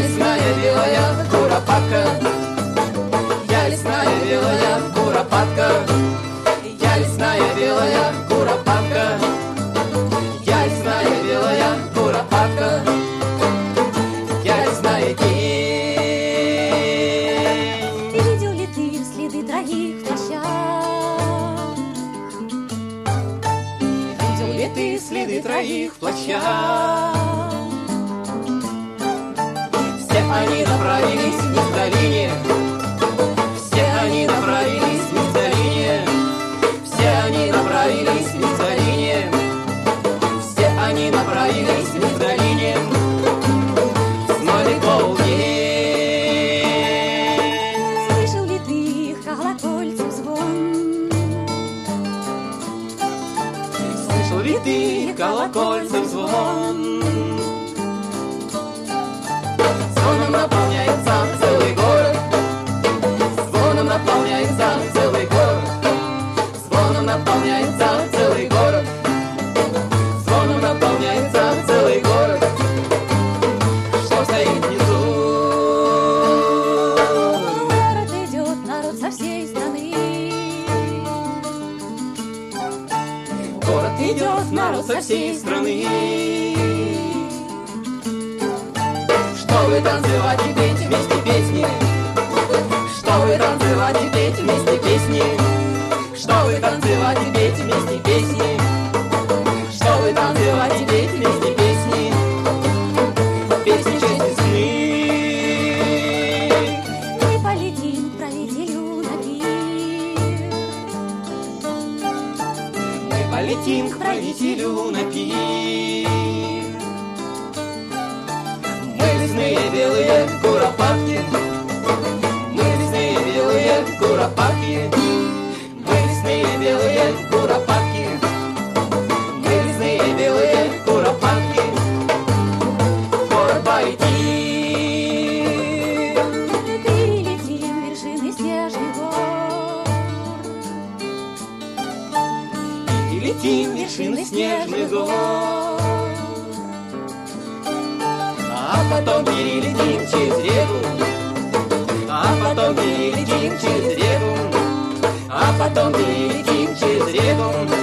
лесная белая куропатка, я лесная белая куропатка, я лесная белая куропатка, я лесная белая куропатка, я лесная тень. Видел ли ты следы троих плаща? Видел ли ты следы троих плаща? Все они направились вниз к долине, все они направились вниз к долине, все они направились вниз к долине, все они направились вниз к долине. Смотри полдень. Слышал ли ты их колокольцев звон? Слышал ли ты их колокольцев звон? Звоном наполняется целый город, звоном наполняется целый город, звоном наполняется целый город, звоном наполняется целый город. Что стоит внизу? Город идет, народ со всей страны. Город идет, народ со всей страны. Чтобы танцевать и петь вместе песни, чтобы танцевать и петь вместе песни, чтобы танцевать и петь вместе песни, чтобы танцевать и петь вместе песни, песни честь весны. Мы полетим к правителю на пир. Мы полетим к правителю на пир. Мы лесные белые куропатки, мы лесные белые куропатки, мы лесные белые куропатки, мы лесные белые куропатки. Город полетим. Перелетим вершины снежных гор. И летим вершины снежных гор. А потом перелетим через реку, а потом перелетим через реку, а потом перелетим через реку.